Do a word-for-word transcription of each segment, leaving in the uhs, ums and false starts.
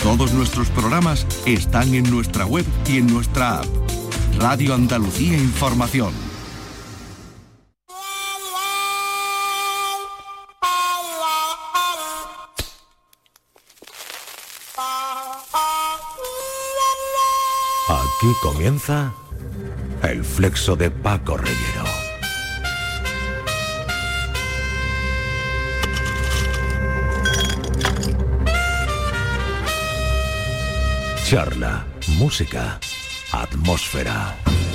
Todos nuestros programas están en nuestra web y en nuestra app. Radio Andalucía Información. Aquí comienza el Flexo de Paco Reyero. Charla, música, atmósfera.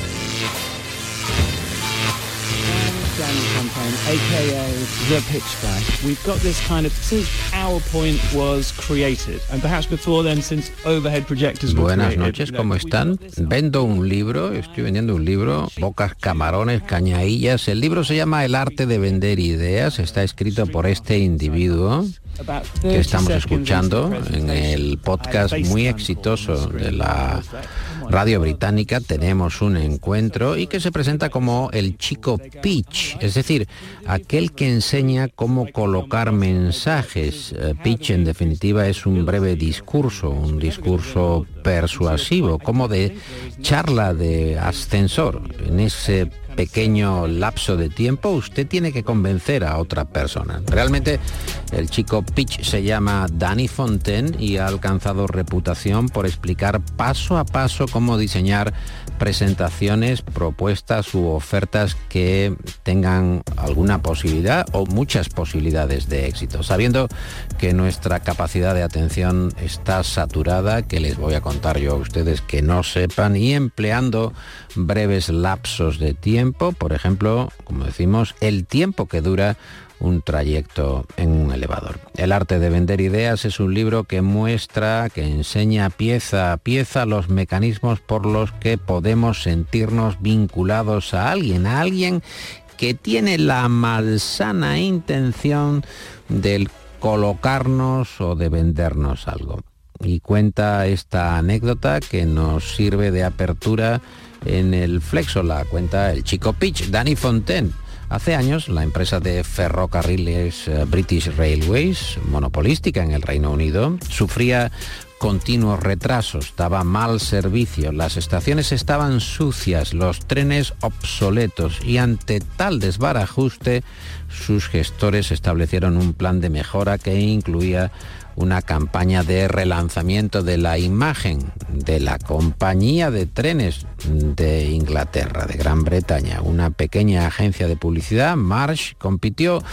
Campaign, aka the pitch guy. We've got this kind of, since PowerPoint was created, and perhaps before then, since overhead projectors were Buenas created, noches, you know, ¿cómo we've están? got this- Vendo un libro, estoy vendiendo un libro, bocas, camarones, cañaillas. El libro se llama El arte de vender ideas, está escrito por este individuo about que thirty estamos seconds escuchando into the en el podcast presentation. muy I exitoso based de on la radio británica. Tenemos un encuentro y que se presenta como el chico pitch, es decir, aquel que enseña cómo colocar mensajes. Eh, Pitch, en definitiva, es un breve discurso, un discurso persuasivo, como de charla de ascensor. En ese pequeño lapso de tiempo usted tiene que convencer a otra persona. Realmente el chico pitch se llama Danny Fontaine y ha alcanzado reputación por explicar paso a paso cómo diseñar presentaciones, propuestas u ofertas que tengan alguna posibilidad o muchas posibilidades de éxito. Sabiendo que nuestra capacidad de atención está saturada, que les voy a contar yo a ustedes que no sepan, y empleando breves lapsos de tiempo, por ejemplo, como decimos, el tiempo que dura un trayecto en un elevador. El arte de vender ideas es un libro que muestra, que enseña pieza a pieza los mecanismos por los que podemos sentirnos vinculados a alguien, a alguien que tiene la malsana intención de colocarnos o de vendernos algo. Y cuenta esta anécdota que nos sirve de apertura en el Flexo, la cuenta el chico pitch, Danny Fontaine. Hace años, la empresa de ferrocarriles uh, British Railways, monopolística en el Reino Unido, sufría continuos retrasos, daba mal servicio, las estaciones estaban sucias, los trenes obsoletos, y ante tal desbarajuste, sus gestores establecieron un plan de mejora que incluía una campaña de relanzamiento de la imagen de la compañía de trenes de Inglaterra, de Gran Bretaña. Una pequeña agencia de publicidad, Marsh, compitió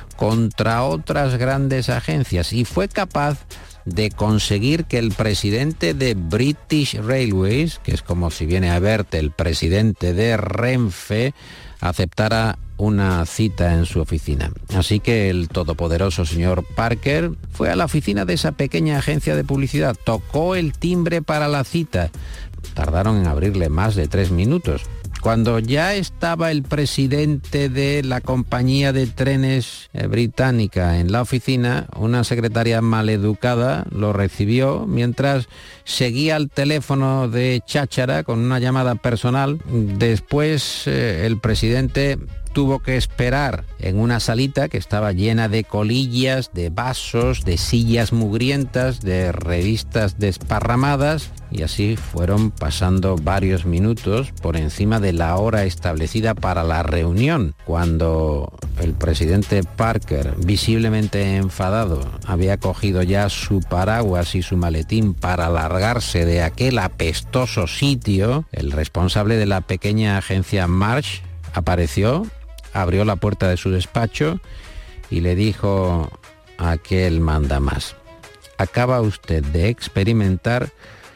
contra otras grandes agencias y fue capaz de conseguir que el presidente de British Railways, que es como si viene a verte el presidente de Renfe, aceptara una cita en su oficina. Así que el todopoderoso señor Parker fue a la oficina de esa pequeña agencia de publicidad, tocó el timbre para la cita. Tardaron en abrirle más de tres minutos. Cuando ya estaba el presidente de la compañía de trenes eh, británica en la oficina, una secretaria maleducada lo recibió mientras seguía al teléfono de cháchara con una llamada personal. Después eh, el presidente tuvo que esperar en una salita que estaba llena de colillas, de vasos, de sillas mugrientas, de revistas desparramadas, y así fueron pasando varios minutos por encima de la hora establecida para la reunión. Cuando el presidente Parker, visiblemente enfadado, había cogido ya su paraguas y su maletín para largarse de aquel apestoso sitio, el responsable de la pequeña agencia Marsh apareció, abrió la puerta de su despacho y le dijo a aquel mandamás: acaba usted de experimentar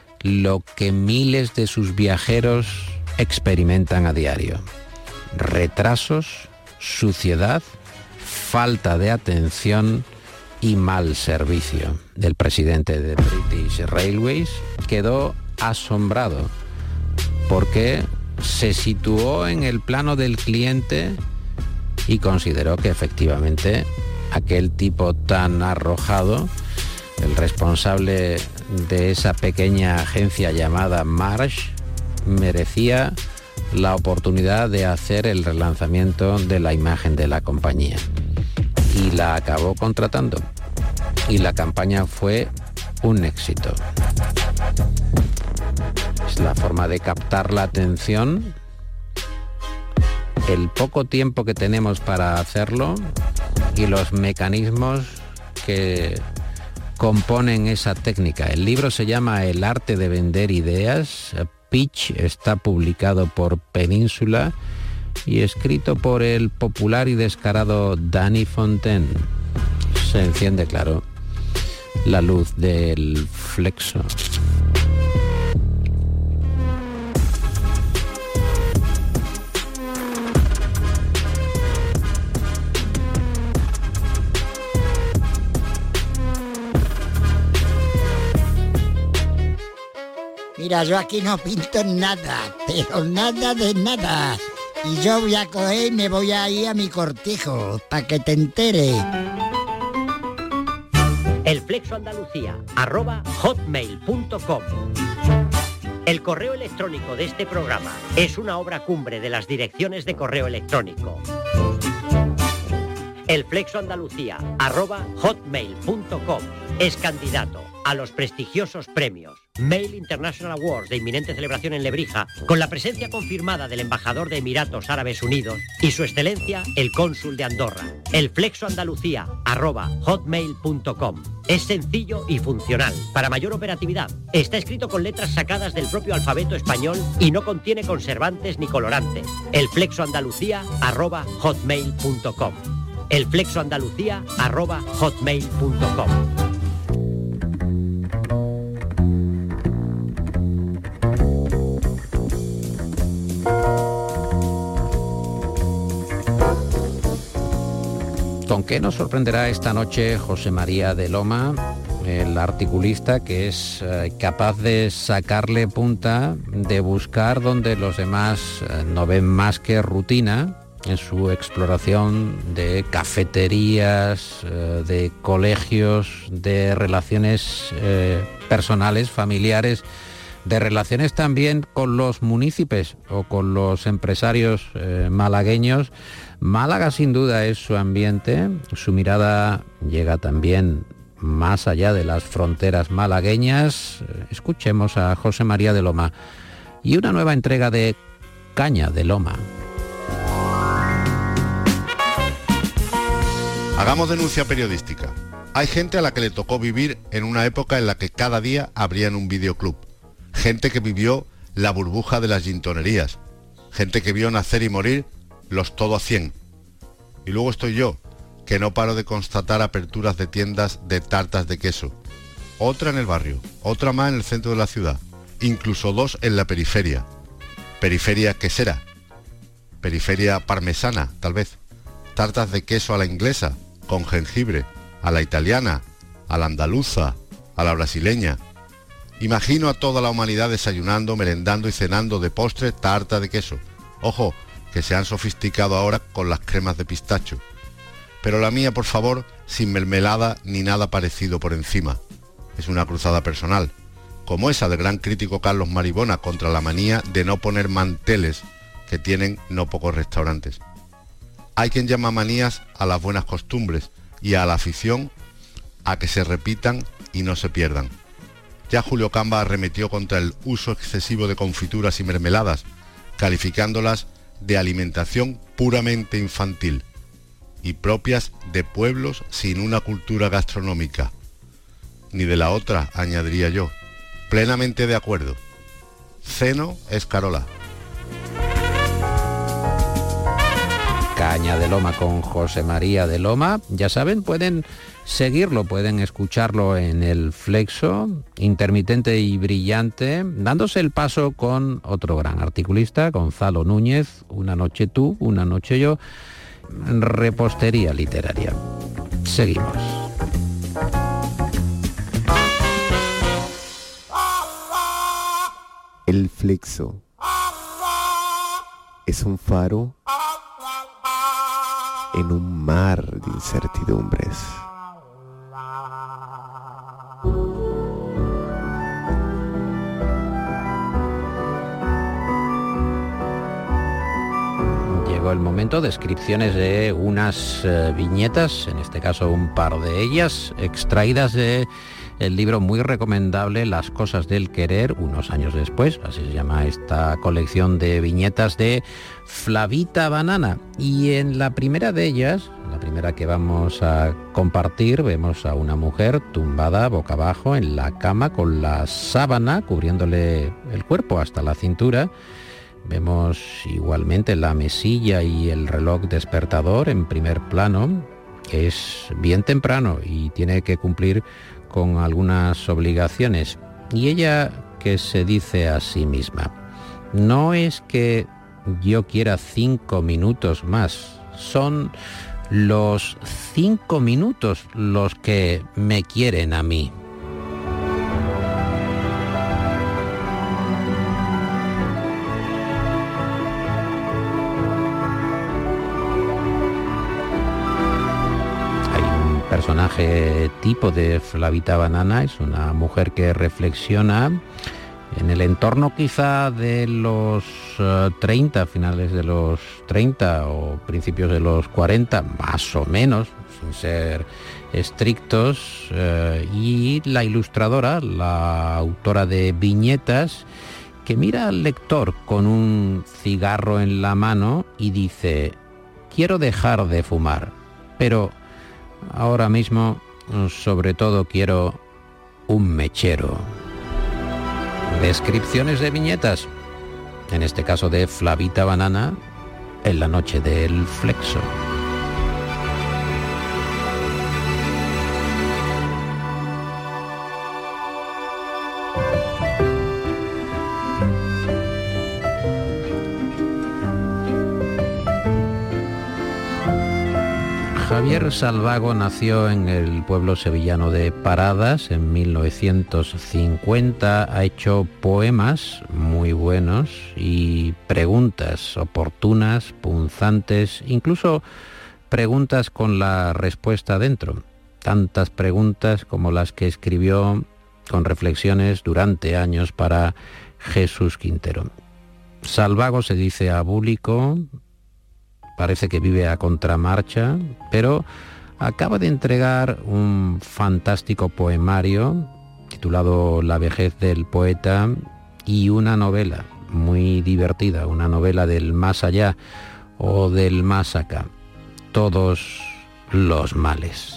lo que miles de sus viajeros experimentan a diario: retrasos, suciedad, falta de atención y mal servicio. El presidente de British Railways quedó asombrado porque se situó en el plano del cliente y consideró que efectivamente aquel tipo tan arrojado, el responsable de esa pequeña agencia llamada Marsh, merecía la oportunidad de hacer el relanzamiento de la imagen de la compañía. Y la acabó contratando. Y la campaña fue un éxito. Es la forma de captar la atención, el poco tiempo que tenemos para hacerlo y los mecanismos que componen esa técnica. El libro se llama El arte de vender ideas. Pitch está publicado por Península y escrito por el popular y descarado Danny Fontaine. Se enciende, claro, la luz del Flexo. Mira, yo aquí no pinto nada, pero nada de nada. Y yo voy a coger y me voy a ir a mi cortijo, para que te entere. El Flexo Andalucía, arroba hotmail punto com. El correo electrónico de este programa es una obra cumbre de las direcciones de correo electrónico. El Flexo Andalucía, arroba hotmail punto com, es candidato a los prestigiosos premios Mail International Awards de inminente celebración en Lebrija, con la presencia confirmada del embajador de Emiratos Árabes Unidos y su excelencia el cónsul de Andorra. El Flexo Andalucía, arroba hotmail punto com. Es sencillo y funcional. Para mayor operatividad, está escrito con letras sacadas del propio alfabeto español y no contiene conservantes ni colorantes. El Flexo Andalucía, arroba hotmail punto com. El Flexo Andalucía, arroba hotmail punto com. ¿Con qué nos sorprenderá esta noche José María de Loma, el articulista que es eh, capaz de sacarle punta, de buscar donde los demás eh, no ven más que rutina, en su exploración de cafeterías, eh, de colegios, de relaciones eh, personales, familiares, de relaciones también con los municipios o con los empresarios eh, malagueños. Málaga sin duda es su ambiente, su mirada llega también más allá de las fronteras malagueñas. Escuchemos a José María de Loma y una nueva entrega de Caña de Loma. Hagamos denuncia periodística. Hay gente a la que le tocó vivir en una época en la que cada día abrían un videoclub. Gente que vivió la burbuja de las gintonerías. Gente que vio nacer y morir los todo a cien. Y luego estoy yo, que no paro de constatar aperturas de tiendas de tartas de queso. Otra en el barrio, otra más en el centro de la ciudad. Incluso dos en la periferia. ¿Periferia qué será? Periferia parmesana, tal vez. Tartas de queso a la inglesa, con jengibre, a la italiana, a la andaluza, a la brasileña. Imagino a toda la humanidad desayunando, merendando y cenando de postre tarta de queso. Ojo, que se han sofisticado ahora con las cremas de pistacho. Pero la mía, por favor, sin mermelada ni nada parecido por encima. Es una cruzada personal, como esa del gran crítico Carlos Maribona contra la manía de no poner manteles que tienen no pocos restaurantes. Hay quien llama manías a las buenas costumbres y a la afición a que se repitan y no se pierdan. Ya Julio Camba arremetió contra el uso excesivo de confituras y mermeladas, calificándolas de alimentación puramente infantil y propias de pueblos sin una cultura gastronómica. Ni de la otra, añadiría yo. Plenamente de acuerdo. Ceno es Carola. Caña de Loma con José María de Loma. Ya saben, pueden seguirlo, pueden escucharlo en el Flexo, intermitente y brillante, dándose el paso con otro gran articulista, Gonzalo Núñez, Una noche tú, una noche yo, repostería literaria. Seguimos. El Flexo es un faro en un mar de incertidumbres. Llegó el momento, descripciones de unas eh, viñetas, en este caso un par de ellas, extraídas de el libro muy recomendable Las cosas del querer, unos años después, así se llama esta colección de viñetas de Flavita Banana. Y en la primera de ellas, la primera que vamos a compartir, vemos a una mujer tumbada boca abajo en la cama con la sábana cubriéndole el cuerpo hasta la cintura. Vemos igualmente la mesilla y el reloj despertador en primer plano. Es bien temprano y tiene que cumplir con algunas obligaciones. Y ella que se dice a sí misma: no es que yo quiera cinco minutos más, son los cinco minutos los que me quieren a mí. Personaje tipo de Flavita Banana, es una mujer que reflexiona en el entorno quizá de los uh, treinta, finales de los treinta o principios de los cuarenta, más o menos, sin ser estrictos, uh, y la ilustradora, la autora de viñetas, que mira al lector con un cigarro en la mano y dice: quiero dejar de fumar, pero ahora mismo, sobre todo, quiero un mechero. Descripciones de viñetas, en este caso de Flavita Banana, en la noche del Flexo. Javier Salvago nació en el pueblo sevillano de Paradas en mil novecientos cincuenta. Ha hecho poemas muy buenos y preguntas oportunas, punzantes, incluso preguntas con la respuesta dentro. Tantas preguntas como las que escribió con reflexiones durante años para Jesús Quintero. Salvago se dice abúlico, parece que vive a contramarcha, pero acaba de entregar un fantástico poemario titulado La vejez del poeta y una novela muy divertida, una novela del más allá o del más acá, Todos los males.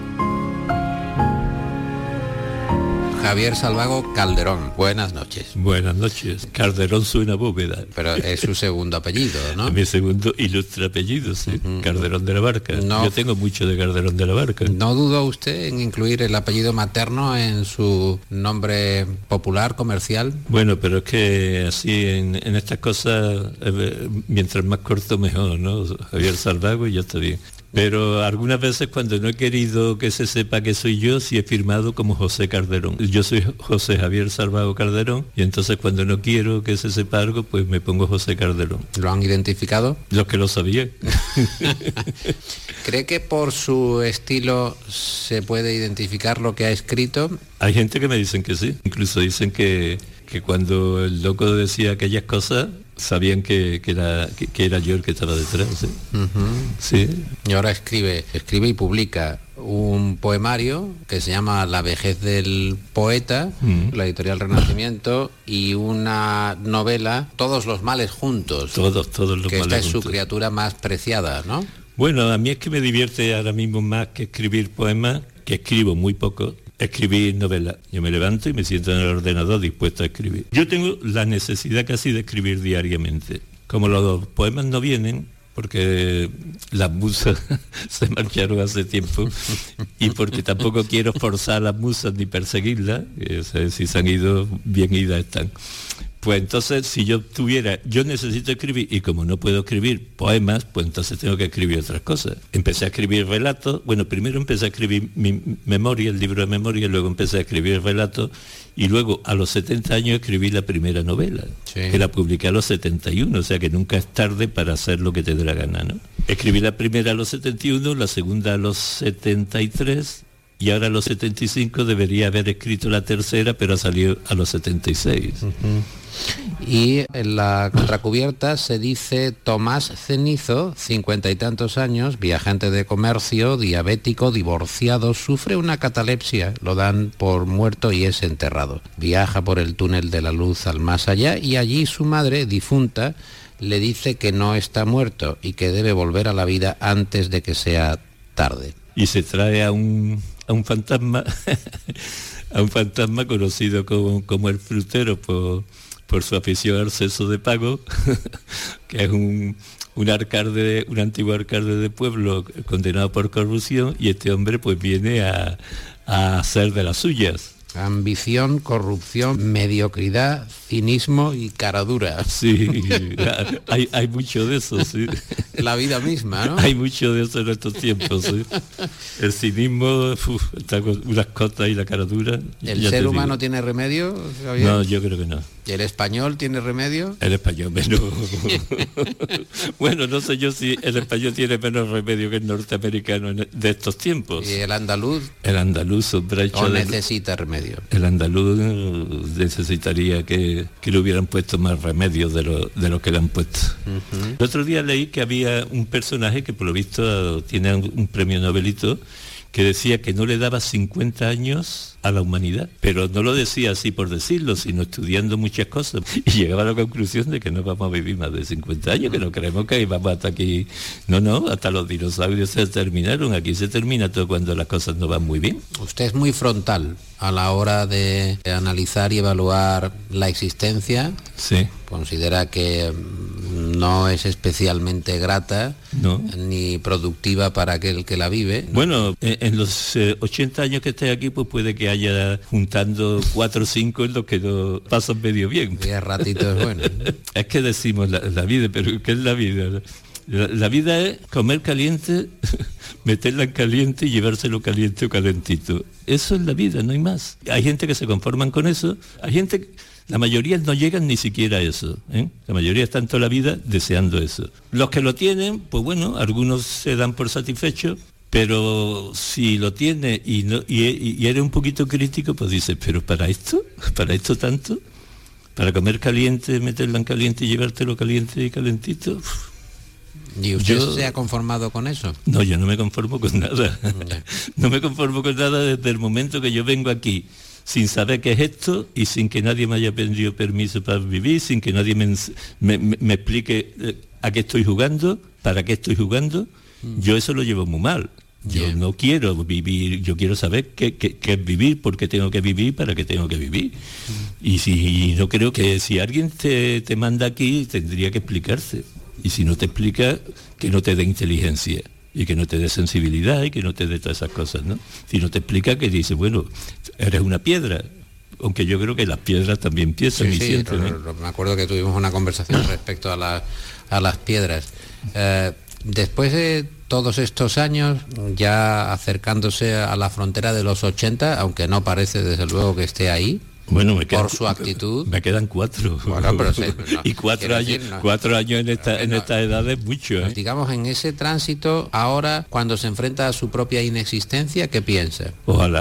Javier Salvago Calderón, buenas noches. Buenas noches. Calderón suena bóveda. Pero es su segundo apellido, ¿no? Mi segundo ilustre apellido, sí. Uh-huh. Calderón de la Barca. No, yo tengo mucho de Calderón de la Barca. ¿No dudó usted en incluir el apellido materno en su nombre popular, comercial? Bueno, pero es que así en, en estas cosas, eh, mientras más corto mejor, ¿no? Javier Salvago y ya está bien. Pero algunas veces cuando no he querido que se sepa que soy yo, sí he firmado como José Calderón. Yo soy José Javier Salvago Calderón y entonces cuando no quiero que se sepa algo, pues me pongo José Calderón. ¿Lo han identificado? Los que lo sabían. ¿Cree que por su estilo se puede identificar lo que ha escrito? Hay gente que me dicen que sí. Incluso dicen que, que cuando el loco decía aquellas cosas, sabían que, que, era, que, que era yo el que estaba detrás. ¿Sí? Uh-huh. Sí. Y ahora escribe, escribe y publica un poemario que se llama La vejez del poeta, uh-huh. la editorial Renacimiento, y una novela, Todos los males juntos. Todos, todos los que males esta es juntos. Su criatura más preciada, ¿no? Bueno, a mí es que me divierte ahora mismo más que escribir poemas, que escribo muy poco, escribir novelas. Yo me levanto y me siento en el ordenador dispuesto a escribir. Yo tengo la necesidad casi de escribir diariamente. Como los poemas no vienen, porque las musas se marcharon hace tiempo, y porque tampoco quiero forzar a las musas ni perseguirlas, o sea, si se han ido, bien idas están. Pues entonces, si yo tuviera, yo necesito escribir, y como no puedo escribir poemas, pues entonces tengo que escribir otras cosas. Empecé a escribir relatos, bueno, primero empecé a escribir mi memoria, el libro de memoria, luego empecé a escribir relatos, y luego a los setenta años escribí la primera novela, sí. que la publiqué a los setenta y uno, o sea que nunca es tarde para hacer lo que te dé la gana, ¿no? Escribí la primera a los setenta y uno, la segunda a los setenta y tres, y ahora a los setenta y cinco debería haber escrito la tercera, pero ha salido a los setenta y seis. Uh-huh. Y en la contracubierta se dice Tomás Cenizo, cincuenta y tantos años, viajante de comercio, diabético, divorciado, sufre una catalepsia, lo dan por muerto y es enterrado. Viaja por el túnel de la luz al más allá y allí su madre, difunta, le dice que no está muerto y que debe volver a la vida antes de que sea tarde. Y se trae a un, a un fantasma, a un fantasma conocido como, como el frutero por, por su afición al sexo de pago, que es un, un alcalde, un antiguo alcalde de pueblo condenado por corrupción, y este hombre pues viene a, a hacer de las suyas. Ambición, corrupción, mediocridad, cinismo y caradura. Sí, hay, hay mucho de eso, sí. La vida misma, ¿no? Hay mucho de eso en estos tiempos, sí. El cinismo, uf, está con unas cotas y la caradura. ¿El ser humano digo. tiene remedio, Javier? No, yo creo que no. ¿Y el español tiene remedio? El español menos. Bueno, no sé yo si el español tiene menos remedio que el norteamericano de estos tiempos. ¿Y el andaluz? El andaluz, hombre, hecho ¿O necesita de... remedio? El andaluz necesitaría que, que le hubieran puesto más remedios de lo, de lo que le han puesto. Uh-huh. El otro día leí que había un personaje que por lo visto tiene un, un premio Nobelito, que decía que no le daba cincuenta años a la humanidad, pero no lo decía así por decirlo, sino estudiando muchas cosas, y llegaba a la conclusión de que no vamos a vivir más de cincuenta años, que no creemos que vamos hasta aquí. No, no, hasta los dinosaurios se terminaron, aquí se termina todo cuando las cosas no van muy bien. Usted es muy frontal a la hora de analizar y evaluar la existencia. Sí. Considera que no es especialmente grata, no, ni productiva para aquel que la vive. Bueno, en, en los eh, ochenta años que esté aquí, pues puede que haya juntando cuatro o cinco en los que no pasan medio bien. Diez ratitos, bueno. Es que decimos la, la vida, pero ¿qué es la vida? La, la vida es comer caliente, meterla en caliente y llevárselo caliente o calentito. Eso es la vida, no hay más. Hay gente que se conforman con eso, hay gente que... La mayoría no llegan ni siquiera a eso, ¿eh? La mayoría están toda la vida deseando eso. Los que lo tienen, pues bueno, algunos se dan por satisfechos, pero si lo tiene y, no, y, y eres un poquito crítico, pues dices, ¿pero para esto? ¿Para esto tanto? ¿Para comer caliente, meterlo en caliente y llevártelo caliente y calentito? Uf. ¿Y usted yo, se ha conformado con eso? No, yo no me conformo con nada. No me conformo con nada desde el momento que yo vengo aquí sin saber qué es esto y sin que nadie me haya pedido permiso para vivir, sin que nadie me, me, me explique a qué estoy jugando, para qué estoy jugando. Mm. Yo eso lo llevo muy mal. Yo yeah. no quiero vivir, yo quiero saber qué, qué, qué es vivir, por qué tengo que vivir, para qué tengo que vivir. Mm. Y si no creo que si alguien te, te manda aquí, tendría que explicarse. Y si no te explica, que no te dé inteligencia. Y que no te dé sensibilidad y que no te dé todas esas cosas, ¿no? Si no te explica, que dice, bueno, eres una piedra, aunque yo creo que las piedras también piensan sí, y sí, sienten. Lo, lo, me acuerdo que tuvimos una conversación respecto a, la, a las piedras. Eh, después de todos estos años, ya acercándose a la frontera de los ochenta, aunque no parece desde luego que esté ahí, bueno, me quedan, por su actitud. Me quedan cuatro. Bueno, pero sí, pero no, y cuatro años, decir, no. cuatro años en esta, en no, esta edad es mucho, ¿eh? Digamos, en ese tránsito, ahora, cuando se enfrenta a su propia inexistencia, ¿qué piensa? Ojalá.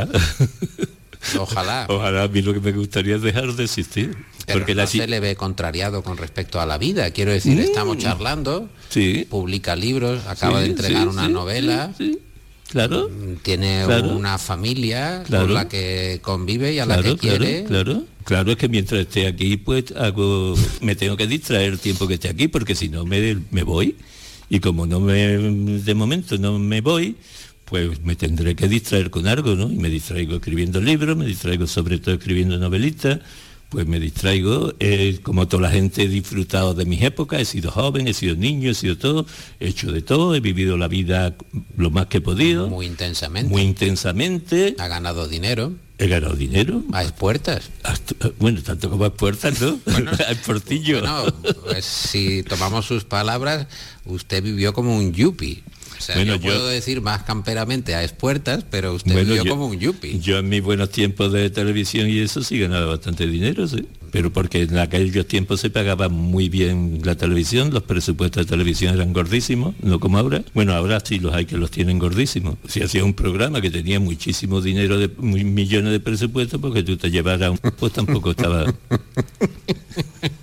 Ojalá. Ojalá, a mí lo que me gustaría es dejar de existir. Pero porque no la... se le ve contrariado con respecto a la vida. Quiero decir, mm. estamos charlando, sí. publica libros, acaba sí, de entregar sí, una sí, novela. Sí, sí. Claro. Tiene claro. una familia claro. con la que convive y a claro, la que claro, quiere. Claro, claro, es que mientras esté aquí, pues hago, me tengo que distraer el tiempo que esté aquí, porque si no me, me voy. Y como no me, de momento no me voy, pues me tendré que distraer con algo, ¿no? Y me distraigo escribiendo libros, me distraigo sobre todo escribiendo novelitas. Pues me distraigo, eh, como toda la gente he disfrutado de mis épocas, he sido joven, he sido niño, he sido todo, he hecho de todo, he vivido la vida lo más que he podido. Muy intensamente. Muy intensamente. Ha ganado dinero. He ganado dinero. A expuertas. Bueno, tanto como a expuertas, ¿no? Bueno, al portillo. Bueno, pues si tomamos sus palabras, usted vivió como un yuppie. O sea, bueno, yo puedo yo, decir más camperamente a expuertas, pero usted bueno, vivió yo, como un yuppie. Yo en mis buenos tiempos de televisión y eso sí ganaba bastante dinero, sí. Pero porque en aquellos tiempos se pagaba muy bien la televisión, los presupuestos de televisión eran gordísimos, no como ahora. Bueno, ahora sí los hay que los tienen gordísimos. Si hacía un programa que tenía muchísimo dinero, de muy, millones de presupuestos, porque tú te llevaras un... pues tampoco estaba...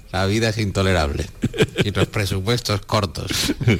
La vida es intolerable y los presupuestos cortos.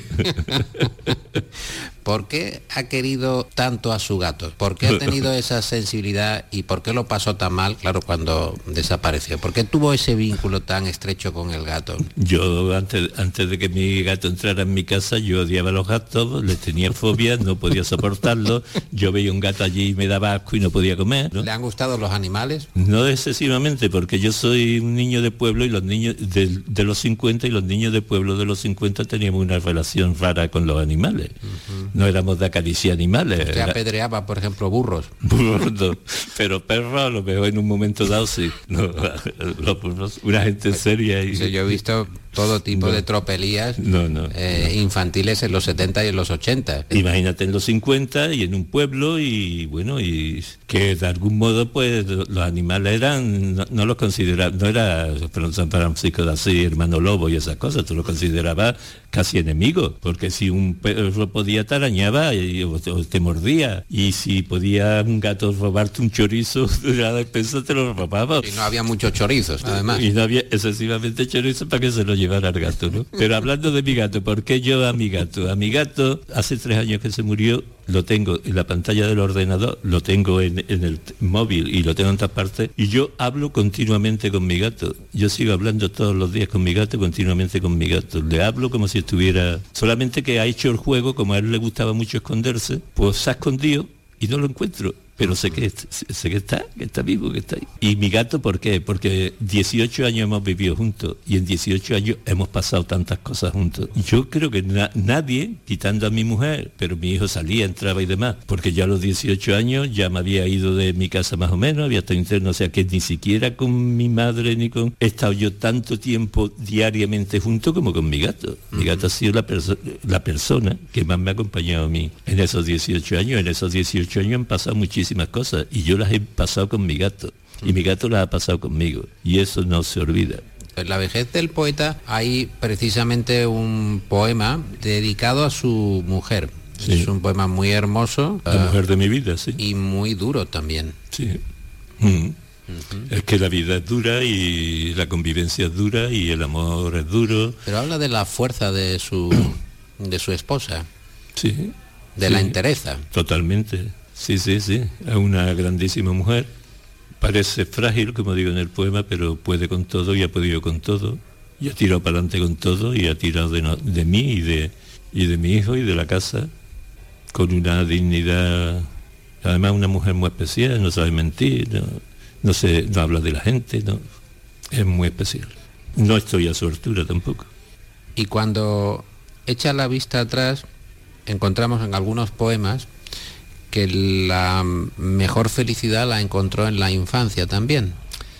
¿Por qué ha querido tanto a su gato? ¿Por qué ha tenido esa sensibilidad y por qué lo pasó tan mal, claro, cuando desapareció? ¿Por qué tuvo ese vínculo tan estrecho con el gato? Yo, antes, antes de que mi gato entrara en mi casa, yo odiaba a los gatos, les tenía fobia, no podía soportarlos. Yo veía un gato allí y me daba asco y no podía comer, ¿no? ¿Le han gustado los animales? No excesivamente, porque yo soy un niño de pueblo y los niños de, de los cincuenta y los niños de pueblo de los cincuenta teníamos una relación rara con los animales. Uh-huh. No éramos de acariciar animales. Usted era... apedreaba, por ejemplo, burros. Burros, no. Pero perros a lo mejor en un momento dado sí. No, los burros, una gente seria. Y... Sí, yo he visto todo tipo no. de tropelías no, no, eh, no. infantiles en los setenta y en los ochenta. Imagínate en los cincuenta y en un pueblo y bueno, y que de algún modo pues los animales eran, no, no los consideraba, no era San Francisco de Asís, hermano lobo y esas cosas, tú lo considerabas casi enemigo, porque si un perro podía te arañaba y, o, o te mordía, y si podía un gato robarte un chorizo de la despensa te lo robaba. Y no había muchos chorizos, además. Y no había excesivamente chorizo para que se lo llevara al gato, ¿no? Pero hablando de mi gato, ¿por qué yo a mi gato? A mi gato, hace tres años que se murió, lo tengo en la pantalla del ordenador, lo tengo en, en el móvil y lo tengo en todas partes, y yo hablo continuamente con mi gato. Yo sigo hablando todos los días con mi gato, continuamente con mi gato. Le hablo como si estuviera... Solamente que ha hecho el juego, como a él le gustaba mucho esconderse, pues se ha escondido y no lo encuentro. Pero sé que, sé que está, que está vivo, que está ahí. Y mi gato, ¿por qué? Porque dieciocho años hemos vivido juntos y en dieciocho años hemos pasado tantas cosas juntos. Yo creo que na- nadie, quitando a mi mujer, pero mi hijo salía, entraba y demás, porque ya a los dieciocho años ya me había ido de mi casa más o menos, había estado interno, o sea que ni siquiera con mi madre ni con... He estado yo tanto tiempo diariamente junto como con mi gato. Mi gato ha sido la, perso- la persona que más me ha acompañado a mí en esos dieciocho años. En esos dieciocho años han pasado muchísimas cosas y yo las he pasado con mi gato y mi gato las ha pasado conmigo y eso no se olvida. En la vejez del poeta hay precisamente un poema dedicado a su mujer. Sí. Es un poema muy hermoso. La uh, mujer de mi vida, sí. Y muy duro también. Sí. Mm. Uh-huh. Es que la vida es dura y la convivencia es dura y el amor es duro. Pero habla de la fuerza de su de su esposa. Sí. De sí. la entereza. Totalmente. Sí, sí, sí, es una grandísima mujer, parece frágil, como digo en el poema, pero puede con todo y ha podido con todo, y ha tirado para adelante con todo, y ha tirado de, no, de mí y de, y de mi hijo y de la casa, con una dignidad, además una mujer muy especial, no sabe mentir, no, no, se, no habla de la gente, no, es muy especial. No estoy a su altura tampoco. Y cuando echa la vista atrás, encontramos en algunos poemas que la mejor felicidad la encontró en la infancia también.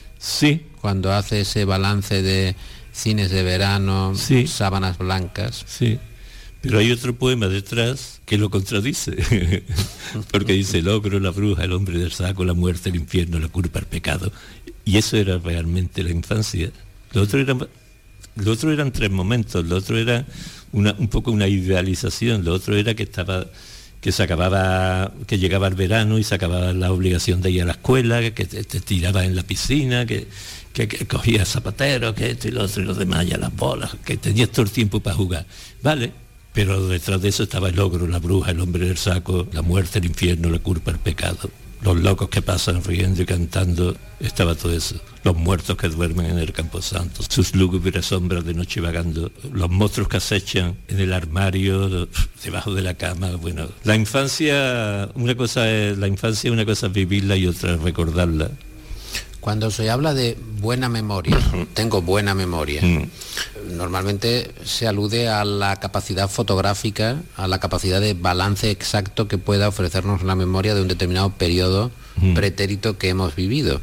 Sí. Cuando hace ese balance de cines de verano, sí. sábanas blancas. Sí. Pero hay otro poema detrás que lo contradice. Porque dice el ogro, la bruja, el hombre del saco, la muerte, el infierno, la culpa, el pecado. Y eso era realmente la infancia. Lo otro era... Lo otro eran tres momentos. Lo otro era una, un poco una idealización. Lo otro era que estaba... que se acababa, que llegaba el verano y se acababa la obligación de ir a la escuela, que te, te tirabas en la piscina, que, que, que cogías zapateros, que esto y lo otro y los demás, ya las bolas, que tenías todo el tiempo para jugar. Vale, pero detrás de eso estaba el ogro, la bruja, el hombre del saco, la muerte, el infierno, la culpa, el pecado. Los locos que pasan riendo y cantando, estaba todo eso. Los muertos que duermen en el camposanto, sus lúgubres sombras de noche vagando, los monstruos que acechan en el armario, debajo de la cama. Bueno, la infancia, una cosa es la infancia, una cosa es vivirla y otra es recordarla. Cuando se habla de buena memoria, tengo buena memoria, normalmente se alude a la capacidad fotográfica, a la capacidad de balance exacto que pueda ofrecernos la memoria de un determinado periodo pretérito que hemos vivido.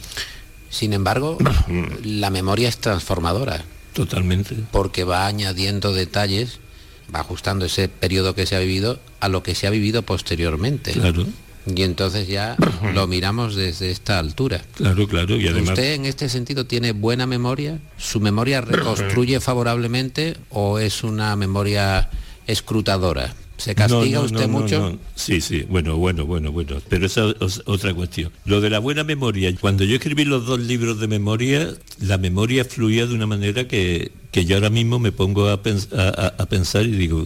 Sin embargo, la memoria es transformadora. Totalmente. Porque va añadiendo detalles, va ajustando ese periodo que se ha vivido a lo que se ha vivido posteriormente. Claro. Y entonces ya lo miramos desde esta altura. Claro, claro. Y además... ¿Usted en este sentido tiene buena memoria? ¿Su memoria reconstruye favorablemente o es una memoria escrutadora? ¿Se castiga no, no, usted no, mucho? No, no. Sí, sí, bueno, bueno, bueno, bueno, pero esa es otra cuestión. Lo de la buena memoria, cuando yo escribí los dos libros de memoria, la memoria fluía de una manera que, que yo ahora mismo me pongo a, pens- a, a, a pensar y digo,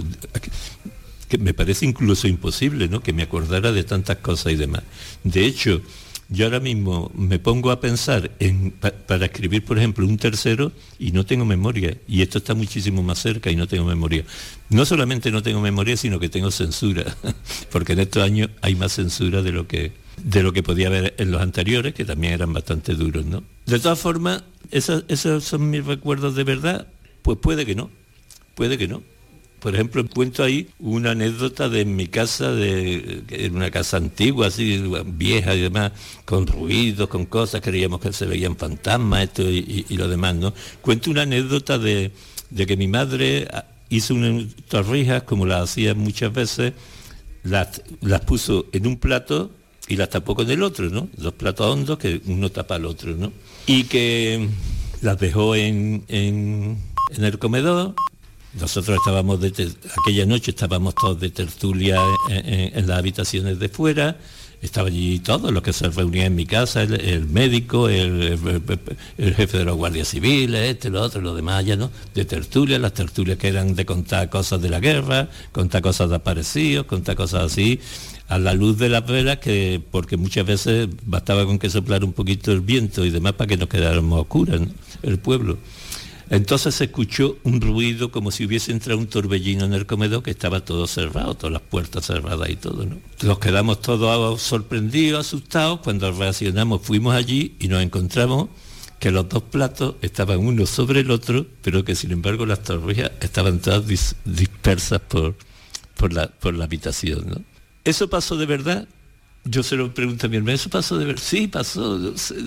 que me parece incluso imposible, ¿no?, que me acordara de tantas cosas y demás. De hecho, yo ahora mismo me pongo a pensar en pa, para escribir, por ejemplo, un tercero y no tengo memoria, y esto está muchísimo más cerca y no tengo memoria. No solamente no tengo memoria, sino que tengo censura, porque en estos años hay más censura de lo que de lo que podía haber en los anteriores, que también eran bastante duros, ¿no? De todas formas, ¿esos, esos son mis recuerdos de verdad? Pues puede que no, puede que no. Por ejemplo, cuento ahí una anécdota de mi casa, de en una casa antigua, así, vieja y demás, con ruidos, con cosas, creíamos que se veían fantasmas, esto y, y, y lo demás, ¿no? Cuento una anécdota de, de que mi madre hizo unas torrijas, como las hacía muchas veces, las, las puso en un plato y las tapó con el otro, ¿no? Dos platos hondos que uno tapa al otro, ¿no? Y que las dejó en, en, en el comedor. Nosotros estábamos, de ter- aquella noche estábamos todos de tertulia en, en, en las habitaciones de fuera, estaba allí todos los que se reunían en mi casa, el, el médico, el, el, el jefe de los guardias civiles, este, lo otro, lo demás, ya, ¿no? De tertulia, las tertulias que eran de contar cosas de la guerra, contar cosas de aparecidos, contar cosas así, a la luz de las velas, que porque muchas veces bastaba con que soplara un poquito el viento y demás para que nos quedáramos oscuras, ¿no?, el pueblo. Entonces se escuchó un ruido como si hubiese entrado un torbellino en el comedor, que estaba todo cerrado, todas las puertas cerradas y todo, ¿no? Nos quedamos todos sorprendidos, asustados. Cuando reaccionamos fuimos allí y nos encontramos que los dos platos estaban uno sobre el otro, pero que sin embargo las torrijas estaban todas dis- dispersas por, por, la, por la habitación, ¿no? ¿Eso pasó de verdad? Yo se lo pregunto a mi hermano, ¿eso pasó de verdad? Sí, pasó. No sé.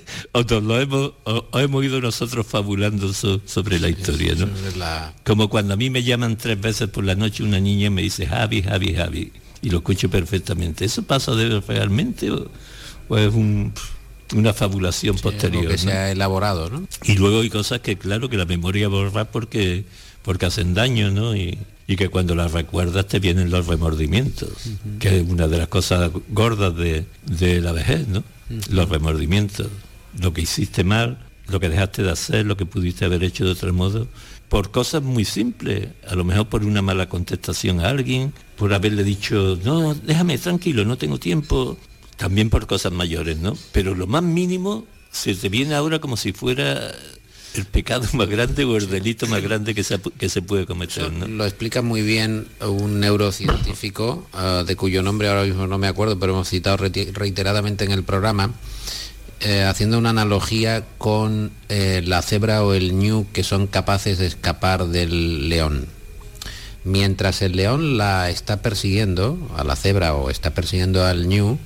O nos lo hemos, o, o hemos ido nosotros fabulando so, sobre la historia, ¿no? La... Como cuando a mí me llaman tres veces por la noche una niña y me dice Javi, Javi, Javi, y lo escucho perfectamente. ¿Eso pasa de realmente o, o es un, una fabulación sí, posterior? Que ¿no? se ha elaborado, ¿no? Y luego hay cosas que, claro, que la memoria borra porque, porque hacen daño, ¿no? Y, y que cuando las recuerdas te vienen los remordimientos, uh-huh. que es una de las cosas gordas de, de la vejez, ¿no? Uh-huh. Los remordimientos, lo que hiciste mal, lo que dejaste de hacer, lo que pudiste haber hecho de otro modo, por cosas muy simples, a lo mejor por una mala contestación a alguien, por haberle dicho, no, déjame tranquilo, no tengo tiempo, también por cosas mayores, ¿no? Pero lo más mínimo se te viene ahora como si fuera el pecado más grande o el delito más grande que se, que se puede cometer, ¿no? Lo explica muy bien un neurocientífico, uh, de cuyo nombre ahora mismo no me acuerdo, pero hemos citado reiteradamente en el programa, eh, haciendo una analogía con eh, la cebra o el ñu, que son capaces de escapar del león. Mientras el león la está persiguiendo, a la cebra, o está persiguiendo al ñu,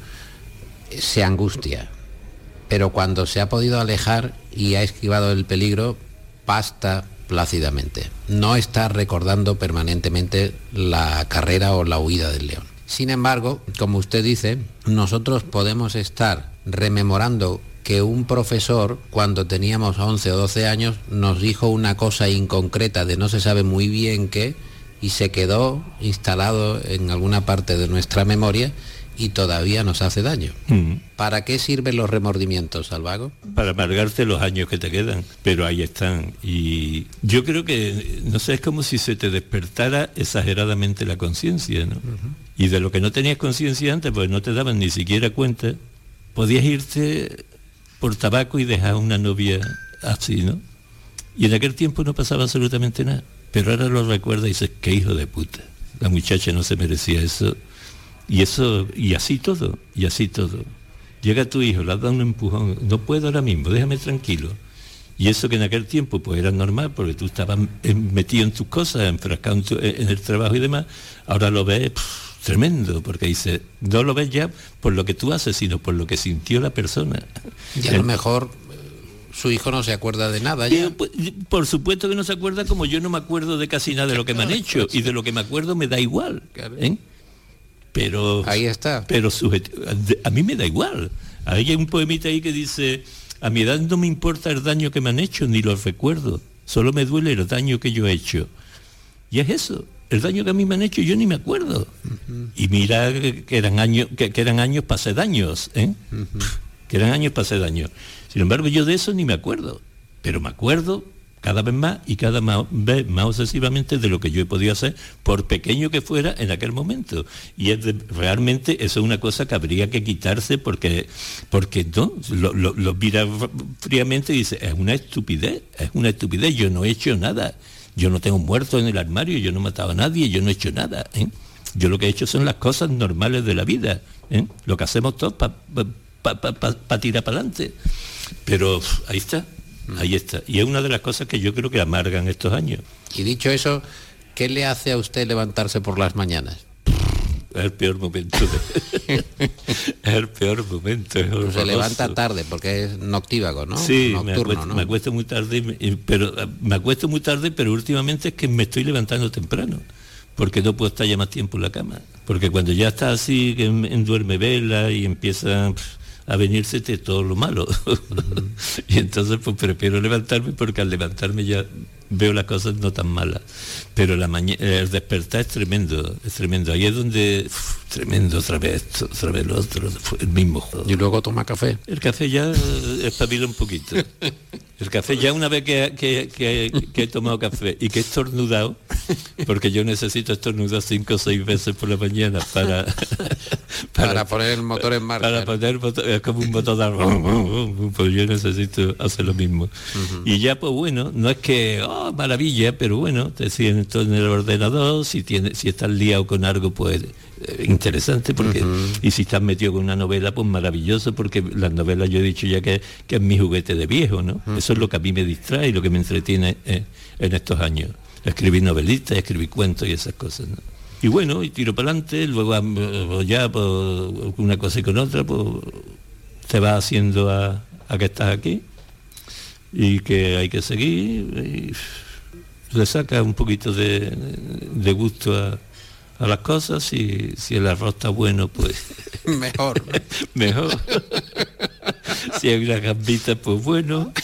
se angustia. Pero cuando se ha podido alejar y ha esquivado el peligro, pasta plácidamente. No está recordando permanentemente la carrera o la huida del león. Sin embargo, como usted dice, nosotros podemos estar rememorando que un profesor, cuando teníamos once o doce años, nos dijo una cosa inconcreta de no se sabe muy bien qué, y se quedó instalado en alguna parte de nuestra memoria, y todavía nos hace daño. Mm. ¿Para qué sirven los remordimientos, Salvago? Para amargarte los años que te quedan, pero ahí están. Y yo creo que, no sé, es como si se te despertara exageradamente la conciencia, ¿no? Uh-huh. Y de lo que no tenías conciencia antes, pues no te daban ni siquiera cuenta. Podías irte por tabaco y dejar una novia así, ¿no? Y en aquel tiempo no pasaba absolutamente nada. Pero ahora lo recuerdas y dices, qué hijo de puta. La muchacha no se merecía eso. Y eso, y así todo, y así todo. Llega tu hijo, le has dado un empujón, no puedo ahora mismo, déjame tranquilo. Y eso que en aquel tiempo pues era normal, porque tú estabas metido en tus cosas, enfrascado en, tu, en el trabajo y demás, ahora lo ves pff, tremendo, porque dice, no lo ves ya por lo que tú haces, sino por lo que sintió la persona. Y a lo mejor su hijo no se acuerda de nada ya. Por, por supuesto que no se acuerda, como yo no me acuerdo de casi nada de lo que me han hecho, y de lo que me acuerdo me da igual, ¿eh? Pero ahí está. Pero sujet- a mí me da igual. Hay un poemita ahí que dice, a mi edad no me importa el daño que me han hecho, ni los recuerdo, solo me duele el daño que yo he hecho. Y es eso, el daño que a mí me han hecho yo ni me acuerdo. Uh-huh. Y mira que eran años, que, que eran años para hacer daños, ¿eh? Uh-huh. Que eran años para hacer daños. Sin embargo, yo de eso ni me acuerdo. Pero me acuerdo cada vez más y cada más, vez más obsesivamente de lo que yo he podido hacer, por pequeño que fuera en aquel momento. Y es de, realmente eso es una cosa que habría que quitarse porque, porque no, lo, lo, lo mira fríamente y dice, es una estupidez, es una estupidez, yo no he hecho nada. Yo no tengo muertos en el armario, yo no he matado a nadie, yo no he hecho nada, ¿eh? Yo lo que he hecho son las cosas normales de la vida, ¿eh? Lo que hacemos todos para pa, pa, pa, pa tirar para adelante. Pero pff, ahí está, ahí está. Y es una de las cosas que yo creo que amargan estos años. Y dicho eso, ¿qué le hace a usted levantarse por las mañanas? Es el peor momento. De... es el peor momento. Es se levanta tarde porque es noctívago, ¿no? Sí, Nocturno, me, acuesto, ¿no? me acuesto muy tarde, pero me acuesto muy tarde, pero últimamente es que me estoy levantando temprano, porque no puedo estar ya más tiempo en la cama. Porque cuando ya está así, que en, en duerme vela y empieza pff, a venirse de todo lo malo. Uh-huh. Y entonces pues prefiero levantarme porque al levantarme ya veo las cosas no tan malas. Pero la maña- el despertar es tremendo, es tremendo. Ahí es donde, uf, tremendo, otra vez esto, otra vez lo otro, el mismo juego. Y luego toma café. El café ya espabila un poquito. El café ya una vez que, que, que, que he tomado café y que he estornudado, porque yo necesito estornudar cinco o seis veces por la mañana para... para, para poner el motor en marcha. Para poner el motor, es como un motor de... Pues yo necesito hacer lo mismo. Uh-huh. Y ya pues bueno, no es que, oh, maravilla, pero bueno, te siento en el ordenador, si, tiene, si estás liado con algo, pues... interesante porque uh-huh. Y si estás metido con una novela, pues maravilloso, porque las novelas yo he dicho ya que, que es mi juguete de viejo, ¿no? Uh-huh. Eso es lo que a mí me distrae y lo que me entretiene eh, en estos años, escribir novelistas, escribir cuentos y esas cosas, ¿no? Y bueno, y tiro para adelante, luego ya pues, una cosa y con otra, pues te va haciendo a, a que estás aquí y que hay que seguir y le saca un poquito de, de gusto a a las cosas. Si, si el arroz está bueno, pues mejor, ¿no? Mejor. Si hay una gambita, pues bueno.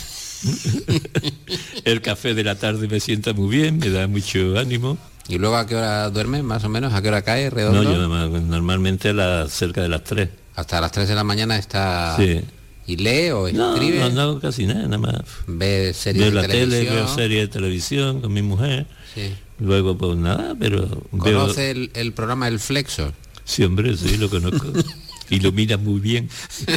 El café de la tarde me sienta muy bien, me da mucho ánimo. ¿Y luego a qué hora duerme, más o menos? ¿A qué hora cae, redondo? No, yo normalmente a la, cerca de las tres. Hasta las tres de la mañana está... Sí. ¿Y lee o escribe? No, no, no, casi nada, nada más. ¿Ve series veo de la televisión? Tele, veo series de televisión con mi mujer. Sí. Luego, pues nada, pero... ¿Conoce veo... el, el programa El Flexo? Sí, hombre, sí, lo conozco. Y lo mira muy bien.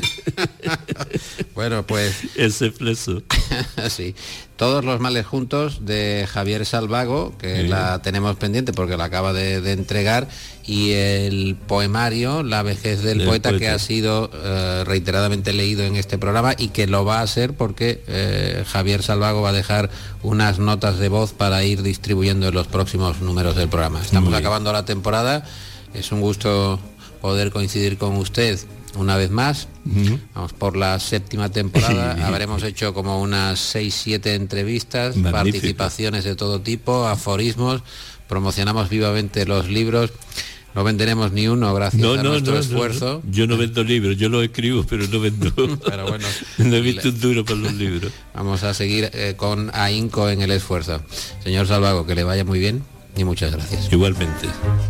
Bueno, pues... Ese Flexo. Sí. Todos los males juntos, de Javier Salvago, que sí. La tenemos pendiente porque la acaba de, de entregar, y el poemario La vejez del poeta, poeta, que ha sido uh, reiteradamente leído en este programa y que lo va a ser porque uh, Javier Salvago va a dejar unas notas de voz para ir distribuyendo en los próximos números del programa. Estamos acabando la temporada, es un gusto poder coincidir con usted una vez más. Uh-huh. Vamos por la séptima temporada. Habremos hecho como unas seis, siete entrevistas, magnífico, participaciones de todo tipo, aforismos, promocionamos vivamente los libros. No venderemos ni uno gracias no, a no, nuestro no, esfuerzo. No. Yo no vendo libros, yo los escribo, pero no vendo. Pero bueno, no he visto un duro por los libros. Vamos a seguir eh, con ahínco en el esfuerzo. Señor Salvago, que le vaya muy bien y muchas gracias. Igualmente.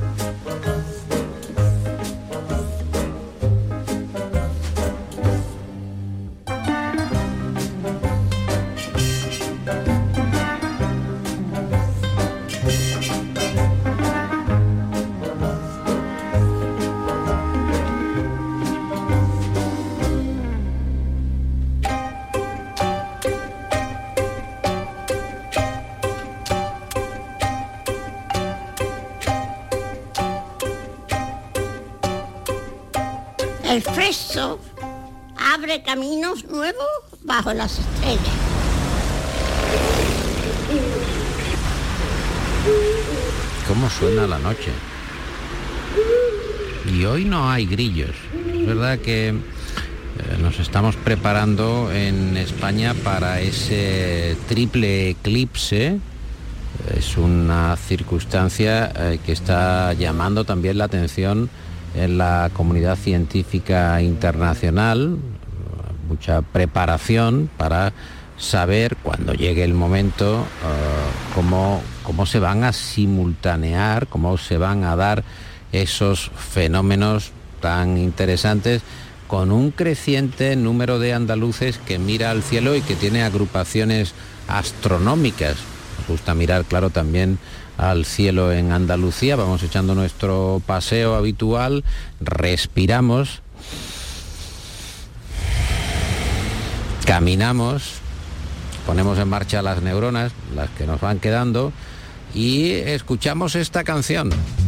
El Flexo abre caminos nuevos bajo las estrellas. ¿Cómo suena la noche? Y hoy no hay grillos. Es verdad que eh, nos estamos preparando en España para ese triple eclipse. Es una circunstancia eh, que está llamando también la atención en la comunidad científica internacional. Mucha preparación para saber cuando llegue el momento uh, cómo cómo se van a simultanear, cómo se van a dar esos fenómenos tan interesantes con un creciente número de andaluces que mira al cielo y que tiene agrupaciones astronómicas. Nos gusta mirar, claro, también al cielo en Andalucía. Vamos echando nuestro paseo habitual, respiramos, caminamos, ponemos en marcha las neuronas, las que nos van quedando, y escuchamos esta canción.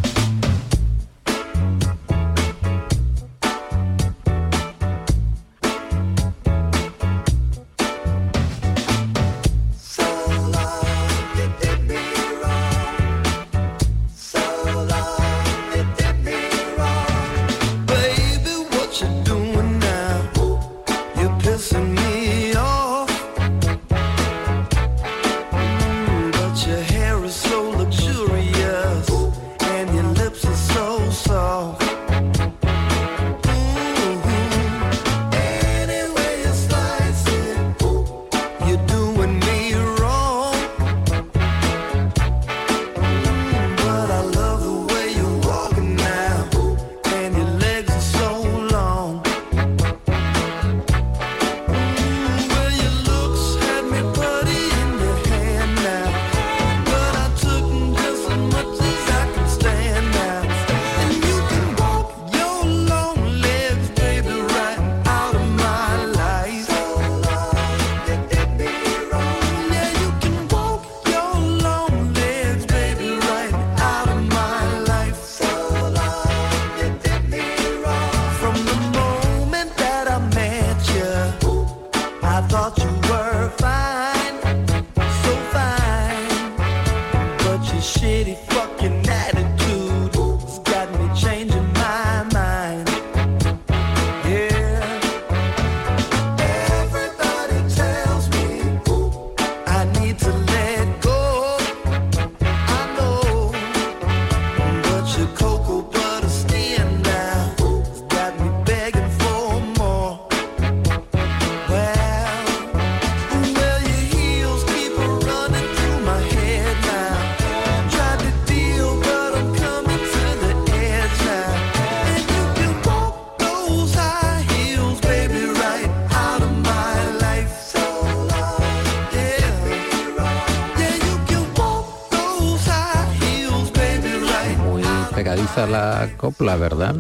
La copla, ¿verdad?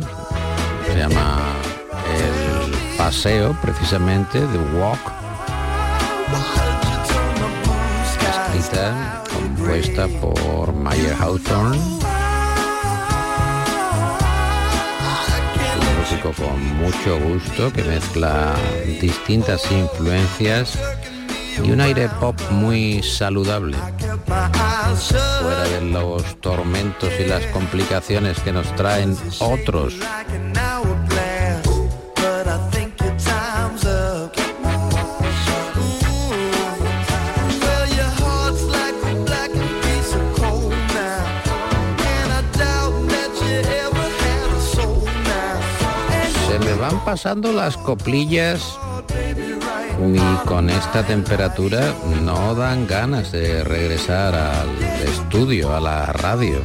Se llama El Paseo, precisamente, The Walk, escrita, compuesta por Mayer Hawthorne, un músico con mucho gusto que mezcla distintas influencias y un aire pop muy saludable, fuera de los tormentos y las complicaciones que nos traen otros. Se me van pasando las coplillas y con esta temperatura no dan ganas de regresar al estudio, a la radio.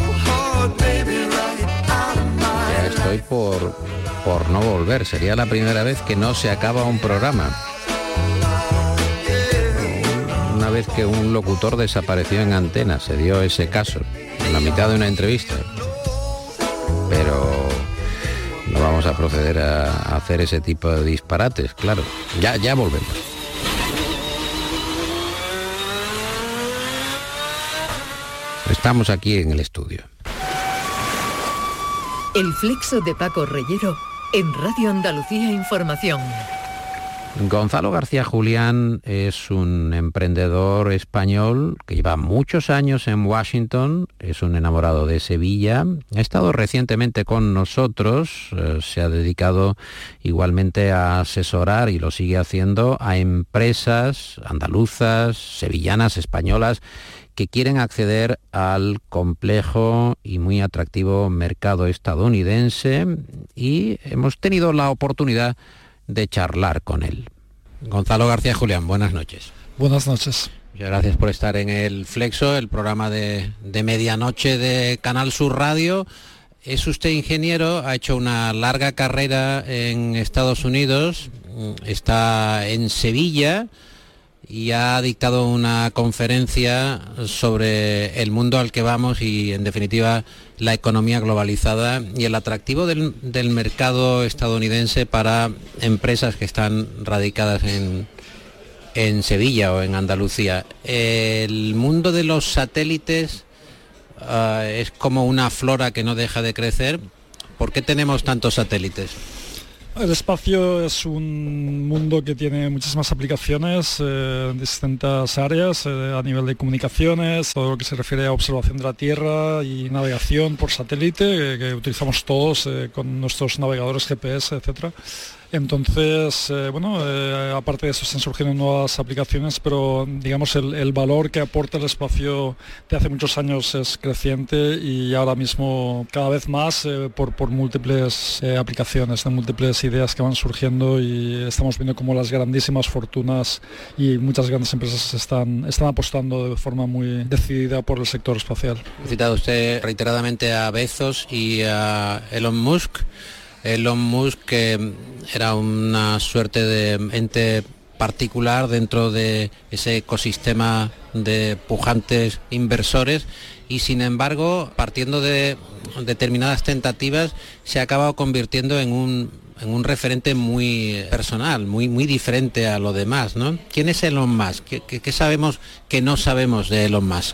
Ya estoy por, por no volver. Sería la primera vez que no se acaba un programa. Una vez que un locutor desapareció en antena, se dio ese caso, en la mitad de una entrevista. Pero no vamos a proceder a hacer ese tipo de disparates, claro. Ya, ya volvemos. Estamos aquí en el estudio. El flexo de Paco Reyero en Radio Andalucía Información. Gonzalo García Julián es un emprendedor español que lleva muchos años en Washington, es un enamorado de Sevilla, ha estado recientemente con nosotros, eh, se ha dedicado igualmente a asesorar, y lo sigue haciendo, a empresas andaluzas, sevillanas, españolas, que quieren acceder al complejo y muy atractivo mercado estadounidense, y hemos tenido la oportunidad de charlar con él. Gonzalo García Julián, buenas noches. Buenas noches. Muchas gracias por estar en el Flexo, el programa de, de medianoche de Canal Sur Radio. Es usted ingeniero, ha hecho una larga carrera en Estados Unidos, está en Sevilla y ha dictado una conferencia sobre el mundo al que vamos y, en definitiva, la economía globalizada y el atractivo del, del mercado estadounidense para empresas que están radicadas en, en Sevilla o en Andalucía. El mundo de los satélites uh, es como una flora que no deja de crecer. ¿Por qué tenemos tantos satélites? El espacio es un mundo que tiene muchísimas aplicaciones eh, en distintas áreas, eh, a nivel de comunicaciones, todo lo que se refiere a observación de la Tierra y navegación por satélite, que, que utilizamos todos eh, con nuestros navegadores G P S, etcétera. Entonces, eh, bueno, eh, aparte de eso están surgiendo nuevas aplicaciones, pero digamos el, el valor que aporta el espacio de hace muchos años es creciente y ahora mismo cada vez más eh, por, por múltiples eh, aplicaciones, de múltiples ideas que van surgiendo, y estamos viendo cómo las grandísimas fortunas y muchas grandes empresas están, están apostando de forma muy decidida por el sector espacial. Ha citado usted reiteradamente a Bezos y a Elon Musk. Elon Musk, que era una suerte de ente particular dentro de ese ecosistema de pujantes inversores, y sin embargo, partiendo de determinadas tentativas, se ha acabado convirtiendo en un, en un referente muy personal, muy, muy diferente a lo demás, ¿no? ¿Quién es Elon Musk? ¿Qué, qué, qué sabemos que no sabemos de Elon Musk?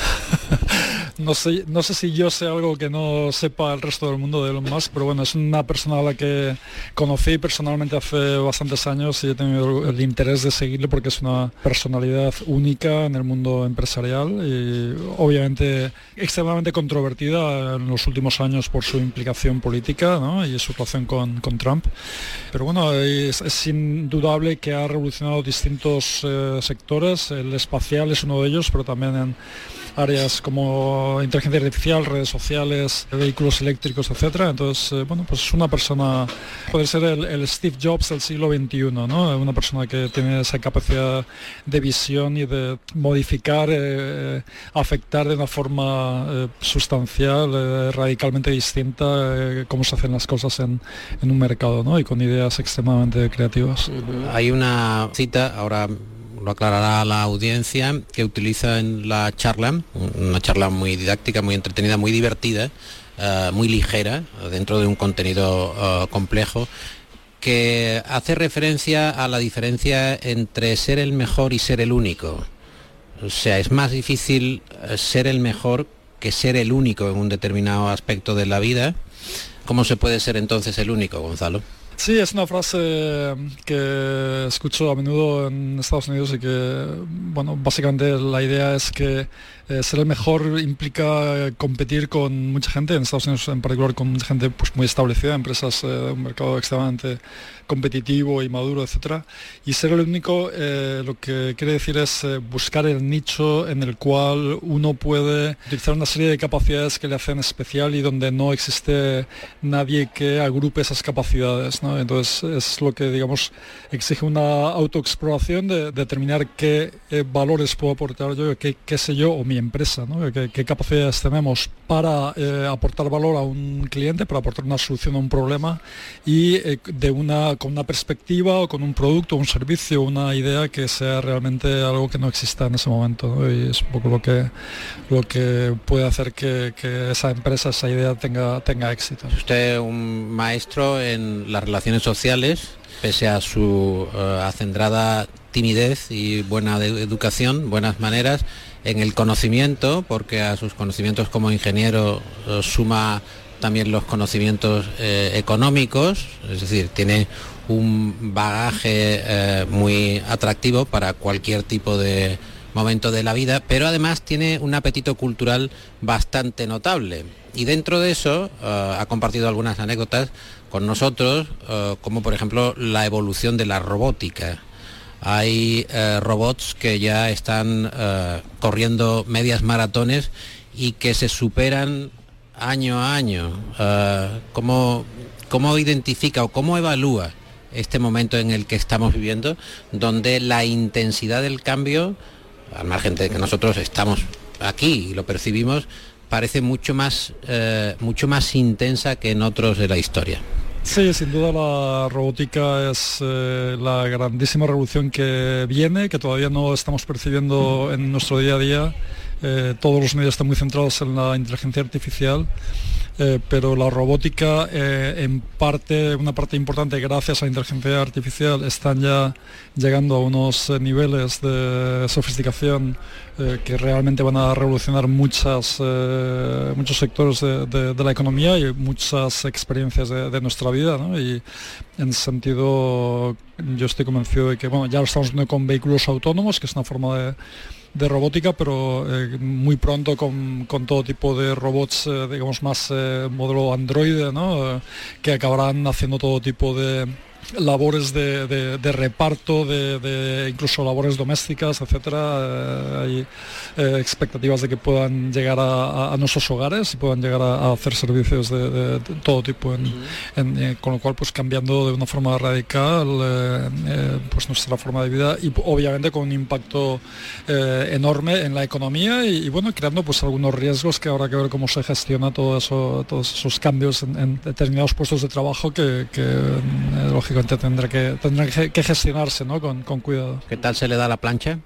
No sé, no sé si yo sé algo que no sepa el resto del mundo de Elon Musk, pero bueno, es una persona a la que conocí personalmente hace bastantes años y he tenido el interés de seguirle porque es una personalidad única en el mundo empresarial y obviamente extremadamente controvertida en los últimos años por su implicación política, ¿no? Y su relación con, con Trump. Pero bueno, es, es indudable que ha revolucionado distintos eh, sectores. El espacial es uno de ellos, pero también en áreas como inteligencia artificial, redes sociales, vehículos eléctricos, etcétera. Entonces, eh, bueno, pues es una persona, puede ser el, el Steve Jobs del siglo veintiuno, ¿no? Una persona que tiene esa capacidad de visión y de modificar, eh, afectar de una forma eh, sustancial, eh, radicalmente distinta, eh, cómo se hacen las cosas en, en un mercado, ¿no? Y con ideas extremadamente creativas. Uh-huh. Hay una cita, ahora lo aclarará la audiencia, que utiliza en la charla, una charla muy didáctica, muy entretenida, muy divertida, uh, muy ligera, dentro de un contenido uh, complejo, que hace referencia a la diferencia entre ser el mejor y ser el único. O sea, es más difícil ser el mejor que ser el único en un determinado aspecto de la vida. ¿Cómo se puede ser entonces el único, Gonzalo? Sí, es una frase que escucho a menudo en Estados Unidos y que, bueno, básicamente la idea es que eh, ser el mejor implica competir con mucha gente, en Estados Unidos en particular con mucha gente pues, muy establecida, empresas eh, de un mercado extremadamente competitivo y maduro, etcétera. Y ser el único eh, lo que quiere decir es eh, buscar el nicho en el cual uno puede utilizar una serie de capacidades que le hacen especial y donde no existe nadie que agrupe esas capacidades, ¿no? Entonces es lo que, digamos, exige una autoexploración de, de determinar qué eh, valores puedo aportar yo, qué, qué sé yo, o mi empresa, ¿no? Qué, qué capacidades tenemos para eh, aportar valor a un cliente, para aportar una solución a un problema y eh, de una con una perspectiva o con un producto, un servicio, una idea que sea realmente algo que no exista en ese momento, ¿no? Y es un poco lo que lo que puede hacer que, que esa empresa, esa idea tenga, tenga éxito. Es usted un maestro en las relaciones sociales, pese a su uh, acendrada timidez y buena de educación, buenas maneras, en el conocimiento, porque a sus conocimientos como ingeniero uh, suma también los conocimientos eh, económicos, es decir, tiene un bagaje eh, muy atractivo para cualquier tipo de momento de la vida, pero además tiene un apetito cultural bastante notable. Y dentro de eso uh, ha compartido algunas anécdotas con nosotros, uh, como por ejemplo la evolución de la robótica. Hay uh, robots que ya están uh, corriendo medias maratones y que se superan año a año. Uh, ¿cómo, ¿Cómo identifica o cómo evalúa este momento en el que estamos viviendo, donde la intensidad del cambio, al margen de que nosotros estamos aquí y lo percibimos, parece mucho más, eh, mucho más intensa que en otros de la historia. Sí, sin duda la robótica es eh, la grandísima revolución que viene, que todavía no estamos percibiendo en nuestro día a día. Eh, todos los medios están muy centrados en la inteligencia artificial, eh, pero la robótica, eh, en parte, una parte importante, gracias a la inteligencia artificial, están ya llegando a unos eh, niveles de sofisticación eh, que realmente van a revolucionar muchas, eh, muchos sectores de, de, de la economía y muchas experiencias de, de nuestra vida, ¿no? Y en ese sentido, yo estoy convencido de que, bueno, ya lo estamos viendo con vehículos autónomos, que es una forma de de robótica, pero eh, muy pronto con, con todo tipo de robots, eh, digamos más eh, modelo androide, ¿no? Eh, que acabarán haciendo todo tipo de labores de, de, de reparto, de, de incluso labores domésticas, etcétera. Eh, hay eh, expectativas de que puedan llegar a, a, a nuestros hogares y puedan llegar a, a hacer servicios de, de, de todo tipo, en, en, eh, con lo cual pues cambiando de una forma radical eh, eh, pues nuestra forma de vida y obviamente con un impacto eh, enorme en la economía y, y bueno, creando pues algunos riesgos que habrá que ver cómo se gestiona todo eso, todos esos cambios en, en determinados puestos de trabajo que, que eh, lógicamente tendrá que tendrá que gestionarse, ¿no? con, con cuidado. ¿Qué tal se le da la plancha?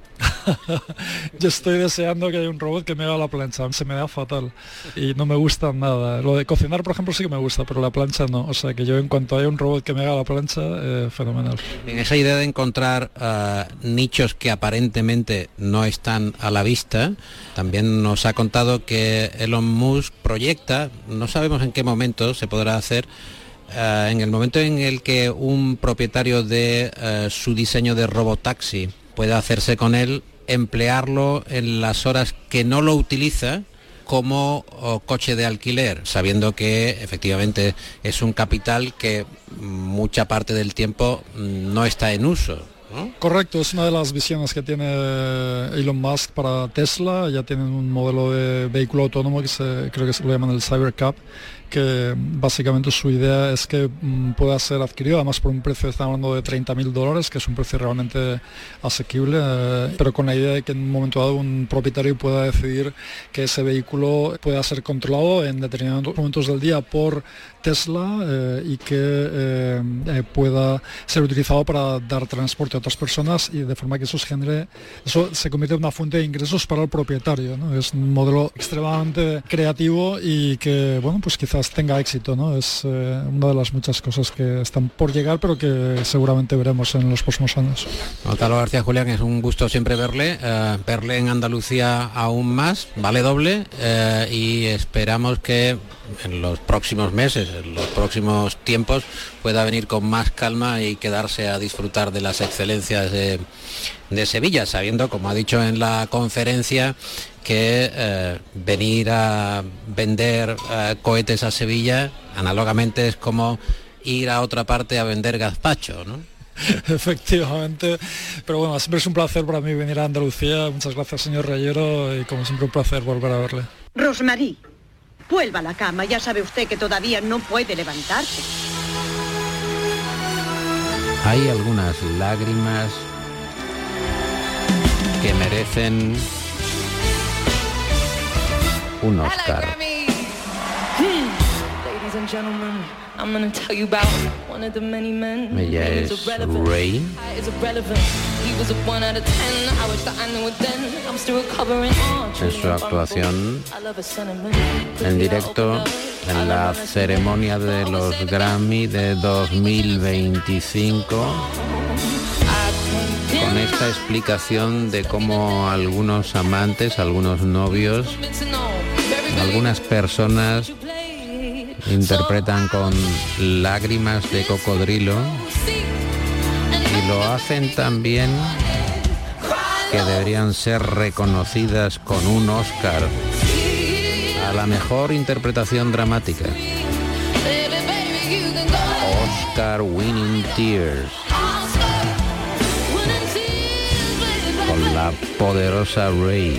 Yo estoy deseando que haya un robot que me haga la plancha, se me da fatal y no me gusta nada. Lo de cocinar, por ejemplo, sí que me gusta, pero la plancha no. O sea que yo, en cuanto haya un robot que me haga la plancha, eh, fenomenal. En esa idea de encontrar uh, nichos que aparentemente no están a la vista, también nos ha contado que Elon Musk proyecta, no sabemos en qué momento se podrá hacer, Uh, en el momento en el que un propietario de uh, su diseño de robotaxi pueda hacerse con él, emplearlo en las horas que no lo utiliza como oh, coche de alquiler, sabiendo que efectivamente es un capital que mucha parte del tiempo no está en uso, ¿no? Correcto, es una de las visiones que tiene Elon Musk para Tesla. Ya tienen un modelo de vehículo autónomo que se, creo que se lo llaman el Cybercab, que básicamente su idea es que mm, pueda ser adquirido, además por un precio, estamos hablando de treinta mil dólares, que es un precio realmente asequible, eh, pero con la idea de que en un momento dado un propietario pueda decidir que ese vehículo pueda ser controlado en determinados momentos del día por Tesla eh, y que eh, eh, pueda ser utilizado para dar transporte a otras personas y de forma que eso se genere, eso se convierte en una fuente de ingresos para el propietario, ¿no? Es un modelo extremadamente creativo y que, bueno, pues quizás tenga éxito, ¿no? Es eh, una de las muchas cosas que están por llegar, pero que seguramente veremos en los próximos años. Gonzalo García Julián, es un gusto siempre verle, eh, verle en Andalucía aún más, vale doble, eh, y esperamos que en los próximos meses, en los próximos tiempos, pueda venir con más calma y quedarse a disfrutar de las excelencias de, de Sevilla, sabiendo, como ha dicho en la conferencia, que eh, venir a vender eh, cohetes a Sevilla análogamente es como ir a otra parte a vender gazpacho, ¿no? Efectivamente, pero bueno, siempre es un placer para mí venir a Andalucía. Muchas gracias, señor Reyero, y como siempre un placer volver a verle. Rosmarie, vuelva a la cama, ya sabe usted que todavía no puede levantarse. Hay algunas lágrimas que merecen un Oscar. Ella es Ray. En su actuación en directo en la ceremonia de los Grammy de dos mil veinticinco, con esta explicación de cómo algunos amantes, algunos novios, algunas personas interpretan con lágrimas de cocodrilo y lo hacen tan bien que deberían ser reconocidas con un Oscar a la mejor interpretación dramática. Oscar Winning Tears, con la poderosa Ray.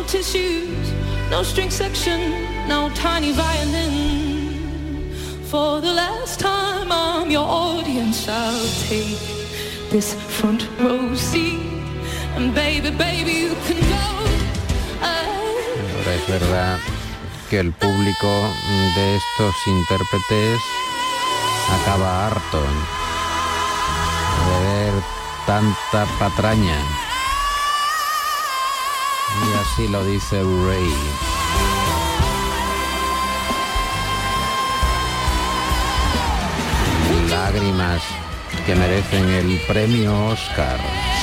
tissues, no string section, no tiny violin. For the last time I'm your audience, I'll take this front row seat. And baby, baby, you can go. Ahora es verdad que el público de estos intérpretes acaba harto de ver tanta patraña. Y así lo dice Ray. Lágrimas que merecen el premio Oscar.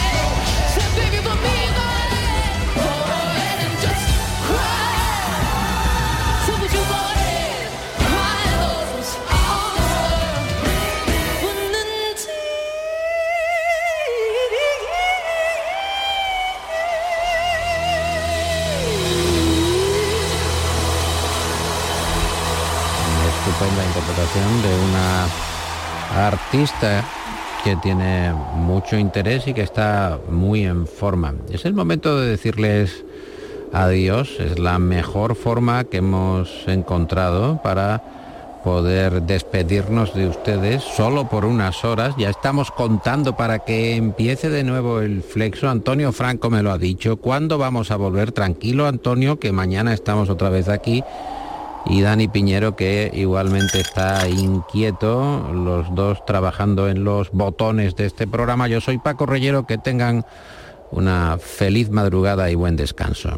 Estupenda interpretación de una artista que tiene mucho interés y que está muy en forma. Es el momento de decirles adiós. Es la mejor forma que hemos encontrado para poder despedirnos de ustedes solo por unas horas. Ya estamos contando para que empiece de nuevo el Flexo. Antonio Franco me lo ha dicho. ¿Cuándo vamos a volver? Tranquilo, Antonio, que mañana estamos otra vez aquí. Y Dani Piñero, que igualmente está inquieto, los dos trabajando en los botones de este programa. Yo soy Paco Reyero, que tengan una feliz madrugada y buen descanso.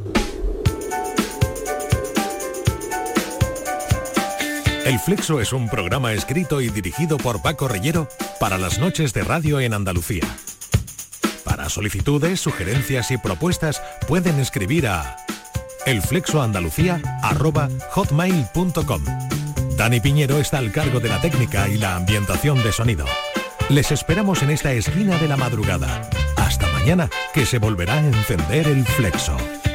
El Flexo es un programa escrito y dirigido por Paco Reyero para las noches de radio en Andalucía. Para solicitudes, sugerencias y propuestas pueden escribir a elflexoandalucía arroba hotmail punto com. Dani Piñero está al cargo de la técnica y la ambientación de sonido. Les esperamos en esta esquina de la madrugada. Hasta mañana, que se volverá a encender el Flexo.